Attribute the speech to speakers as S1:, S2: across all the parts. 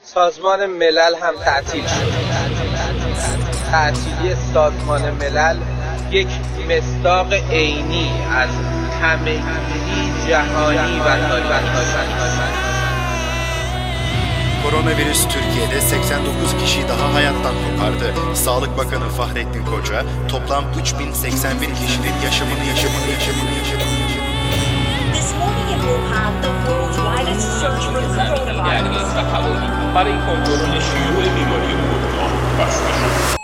S1: سازمان ملل هم تعطیل شد. تعطیلی سازمان ملل یک مصداق عینی از همگی جهانی و
S2: Koronavirüs Türkiye'de 89 kişiyi daha hayattan kopardı. Sağlık Bakanı Fahrettin Koca toplam 3081 kişinin yaşamını.
S3: This morning in Wuhan, the world's widest search for coronavirus.
S4: برای کنترل شیوع بیماری کرونا بسته شد.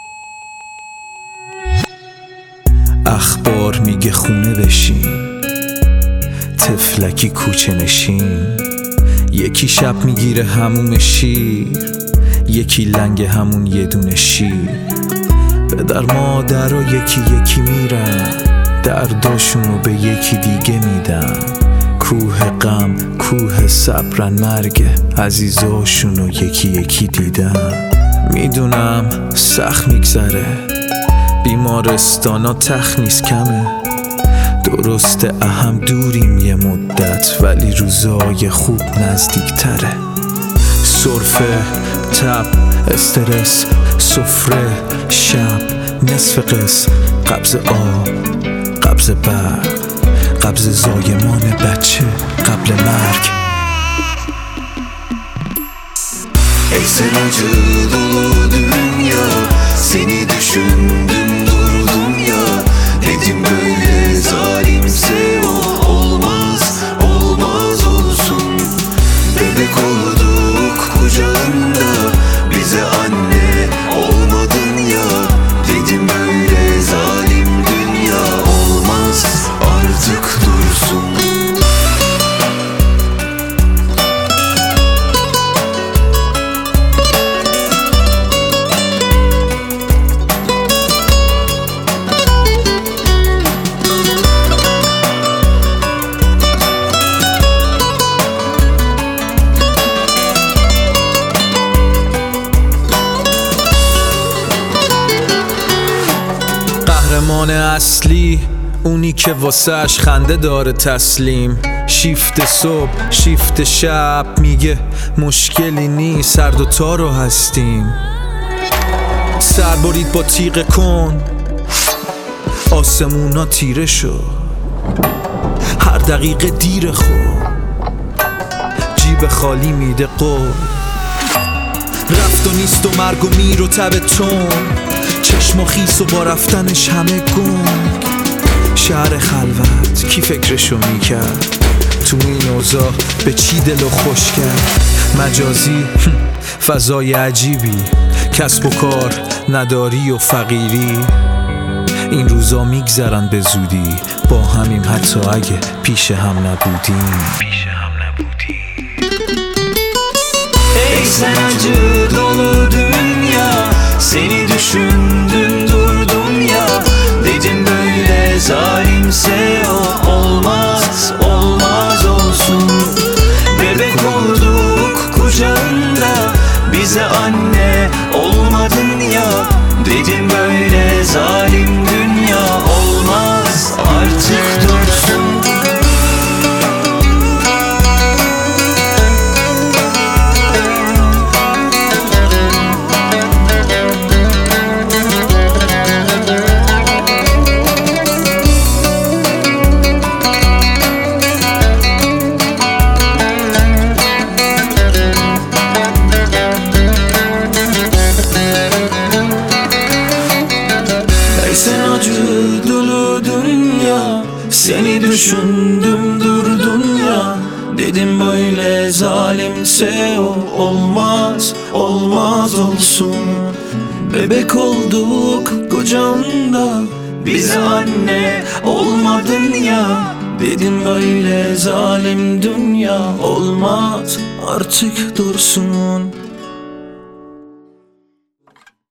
S5: اخبار میگه خونه بشین، تفلکی کوچه نشین. یکی شب میگیره هموم شیر، یکی لنگ همون یه دونه شیر. پدر مادر یکی میرن، درداشونو به یکی دیگه میدن. کوه غم کوه صبرن، مرگ عزیزاشونو یکی دیدن. میدونم سخت میگذره، بیمارستانا تخت نیست کمه. درسته اهم دوریم یه مدت، ولی روزای خوب نزدیک تره. سرفه، تب، استرس، سفره، شب، نصف قسم، قبض آب، قبض برق، قبض زایمان بچه قبل مرگ.
S6: Ey sen acı dolu dünya, seni düşündüm durdum ya. Dedim böyle zalimse o olmaz, olmaz olsun. Bebek olduk kucağında, bize anne olmadın ya. Dedim böyle zalim dünya olmaz, artık dursun.
S5: قهرمان اصلی اونی که واسهش خنده داره تسلیم. شیفت صبح شیفت شب، میگه مشکلی نیست هر دوتا رو هستیم. سر برید با تیغ کن، آسمونا تیره شد. هر دقیقه دیر خود، جیب خالی میده قول. رفت و نیست و مرگ و میر و تب تون، چشم و خیس و با رفتنش همه گنگ. شهر خلوت کی فکرشو میکرد، تو این اوضاع به چی دلو خوش کرد. مجازی فضای عجیبی، کسب و کار نداری و فقیری. این روزا میگذرن به زودی، با همیم حتی اگه پیش هم نبودیم.
S6: Ey sen acı dolu dünya, seni düşündüm durdum ya. Dedim böyle zalimse o olmaz, olmaz olsun. Bebek olduk kucağında, bize anne olmadın ya. Dedim böyle zalim dünya olmaz, artık dursun. Sen acı dolu dünya, seni düşündüm durdum ya. Dedim böyle zalimse o olmaz, olmaz olsun. Bebek olduk kucağında, bize anne olmadın ya. Dedim böyle zalim dünya olmaz, artık dursun.